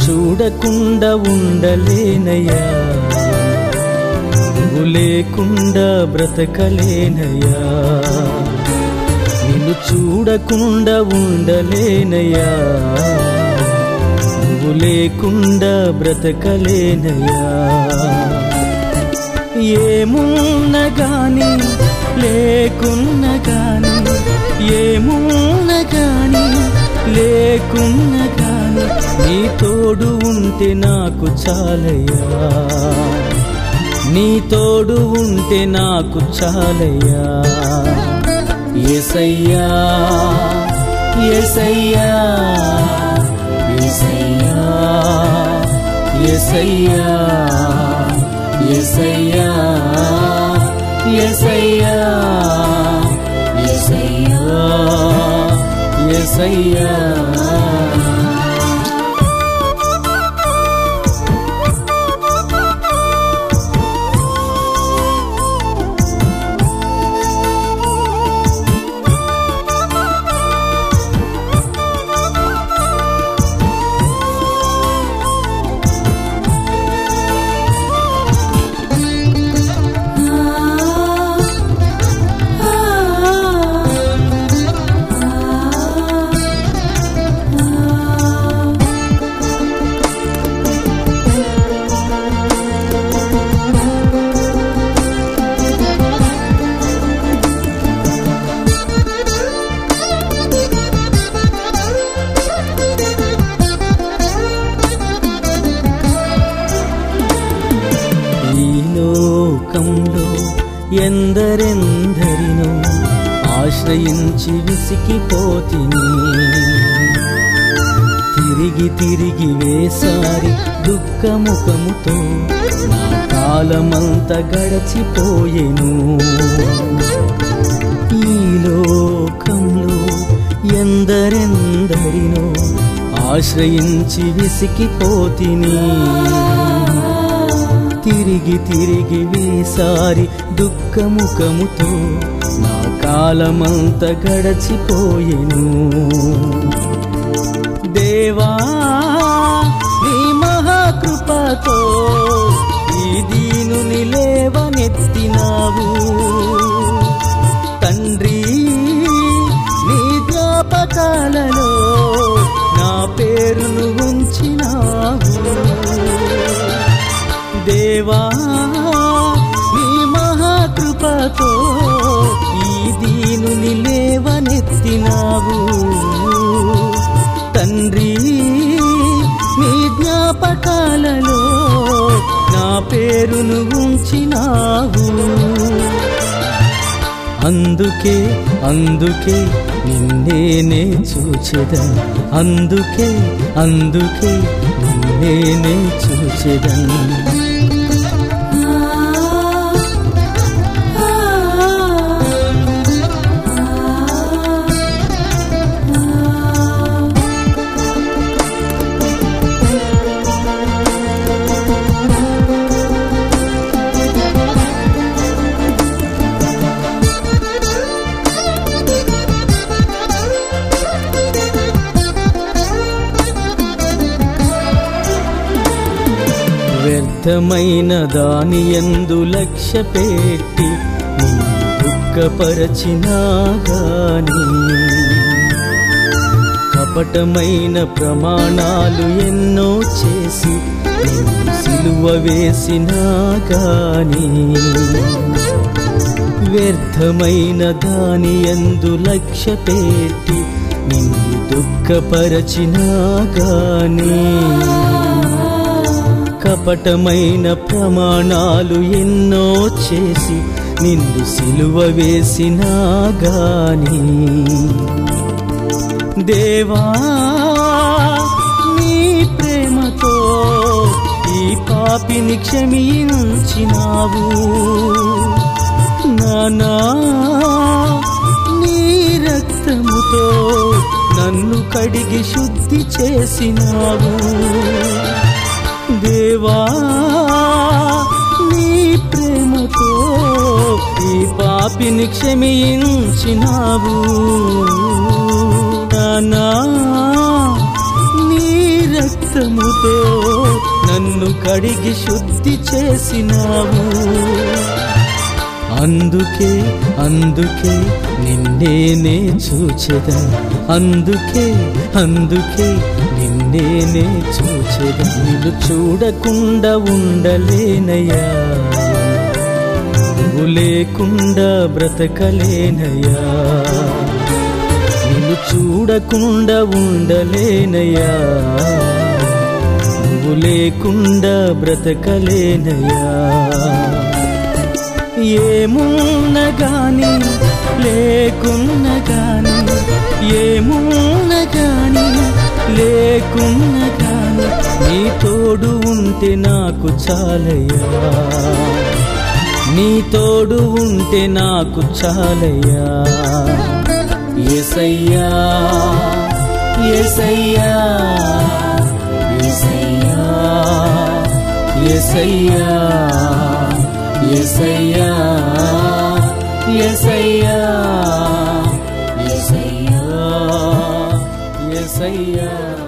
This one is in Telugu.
చూడకుండా ఉండలేనయ్యా, నువ్వు లేకుండా బ్రతకలేనయ్యా, నిన్ను చూడకుండా ఉండలేనయ్యా, నువ్వు లేకుండా బ్రతకలేనయ్యా. ఏమున్నా గాని లేకున్నా గాని, ఏమున్నా గాని లేకున్నా గాని, నీ తోడు ఉంటే నాకు చాలయ్యా, నీ తోడు ఉంటే నాకు చాలయ్యా. యేసయ్యా యేసయ్యా యేసయ్యా యేసయ్యా యేసయ్యా యేసయ్యా యేసయ్యా యేసయ్యా. ఎందరెందరినో ఆశ్రయించి విసిగిపోతిని, తిరిగి తిరిగి వేసారి దుఃఖముఖముతో నా కాలమంతా గడచిపోయెను. ఈ లోకంలో ఎందరెందరినో ఆశ్రయించి విసిగిపోతిని, తిరిగి తిరిగి వేసారి దుఃఖముఖముతో నా కాలమంత గడచిపోయెను. దేవా నీ మహాకృపతో ఈ దీనుని లేవనెత్తినావు, తండ్రి నీ జ్ఞాపకాలలో నా పేరును ఉంచినావు. దేవా నీ మహాకృపతో ఈ దీనుని లేవనెత్తినావు, తండ్రి నీ జ్ఞాపకాలలో నా పేరును ఉంచినావు. అందుకే అందుకే నిన్నే చూచెదన్, అందుకే అందుకే నిన్నే చూచెదన్. వ్యర్థమైన దాని యందు లక్ష్య పెట్టి నిన్ను దుఃఖపరచినా గాని, కపటమైన ప్రమాణాలు ఎన్నో చేసి నిన్ను సిలువ వేసినా గాని, వ్యర్థమైన దాని యందు లక్ష్య పెట్టి నిన్ను దుఃఖపరచినా గాని, కపటమైన ప్రమాణాలు ఎన్నో చేసి నిన్ను సిలువ వేసినా గాని, దేవా నీ ప్రేమతో ఈ పాపిని క్షమించినావు, నానా నీ రక్తముతో నన్ను కడిగి శుద్ధి చేసినావు. దేవా నీ ప్రేమతో ఈ పాపిని క్షమించినావు, నానా నీ రక్త రక్తముతో నన్ను కడిగి శుద్ధి చేసినావు. అందుకే అందుకే నిన్నేనే చూచెదా, అందుకే అందుకే నిన్నేనే చూచెదా. నిన్ను చూడకుండా ఉండలేనయ్యా, నువ్వు లేకుండా బ్రతకలేనయ్యా. నిన్ను చూడకుండా ఉండలేనయ్యా, నువ్వు లేకుండా బ్రతకలేనయ్యా. ఏమున్న గాని లేకున్న గాని, ఏమున్న గాని లేకున్న గాని, నీ తోడు ఉంటే నాకు చాలయ్యా, నీ తోడు ఉంటే నాకు చాలయ్యా. యేసయ్యా యేసయ్యా యేసయ్యా యేసయ్యా యేసయ్యా యేసయ్యా యేసయ్యా యేసయ్యా.